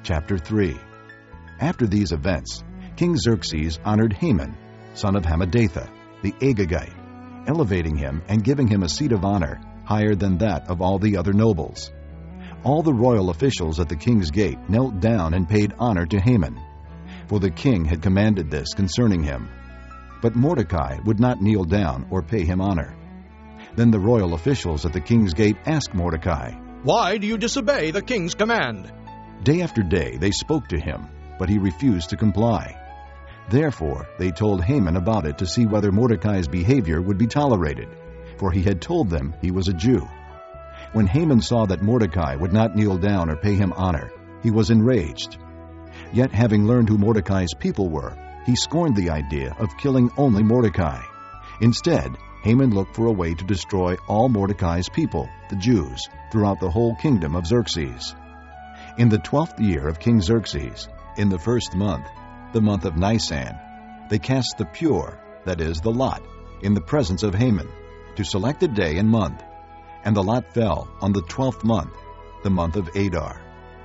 Chapter 3. After these events, King Xerxes honored Haman, son of Hammedatha, the Agagite, elevating him and giving him a seat of honor higher than that of all the other nobles. All the royal officials at the king's gate knelt down and paid honor to Haman, for the king had commanded this concerning him. But Mordecai would not kneel down or pay him honor. Then the royal officials at the king's gate asked Mordecai, "Why do you disobey the king's command?" Day after day they spoke to him, but he refused to comply. Therefore they told Haman about it to see whether Mordecai's behavior would be tolerated, for he had told them he was a Jew. When Haman saw that Mordecai would not kneel down or pay him honor, he was enraged. Yet having learned who Mordecai's people were, he scorned the idea of killing only Mordecai. Instead, Haman looked for a way to destroy all Mordecai's people, the Jews, throughout the whole kingdom of Xerxes. In the 12th year of King Xerxes, in the first month, the month of Nisan, they cast the pur, that is, the lot, in the presence of Haman, to select a day and month. And the lot fell on the 12th month, the month of Adar.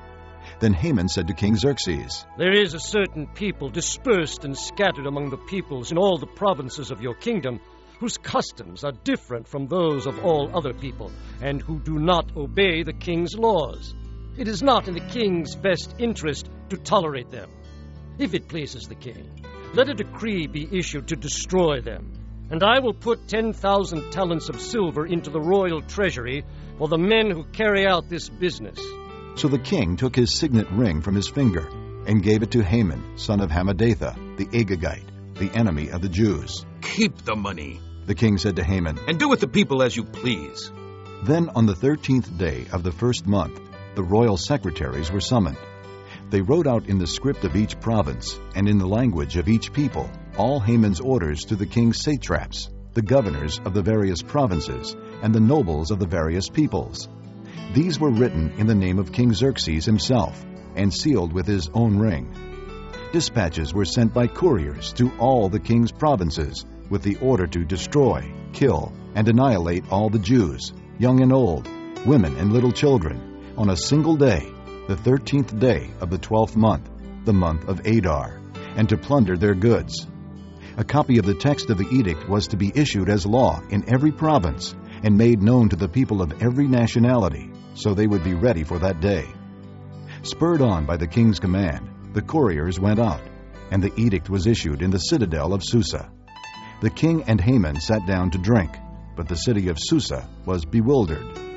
Then Haman said to King Xerxes, "There is a certain people dispersed and scattered among the peoples in all the provinces of your kingdom, whose customs are different from those of all other people, and who do not obey the king's laws. It is not in the king's best interest to tolerate them. If it pleases the king, let a decree be issued to destroy them, and I will put 10,000 talents of silver into the royal treasury for the men who carry out this business." So the king took his signet ring from his finger and gave it to Haman, son of Hammedatha, the Agagite, the enemy of the Jews. "Keep the money," the king said to Haman, "and do with the people as you please." Then on the 13th day of the first month, the royal secretaries were summoned. They wrote out in the script of each province and in the language of each people all Haman's orders to the king's satraps, the governors of the various provinces, and the nobles of the various peoples. These were written in the name of King Xerxes himself and sealed with his own ring. Dispatches were sent by couriers to all the king's provinces with the order to destroy, kill, and annihilate all the Jews, young and old, women and little children, on a single day, the 13th day of the 12th month, the month of Adar, and to plunder their goods. A copy of the text of the edict was to be issued as law in every province and made known to the people of every nationality, so they would be ready for that day. Spurred on by the king's command, the couriers went out, and the edict was issued in the citadel of Susa. The king and Haman sat down to drink, but the city of Susa was bewildered.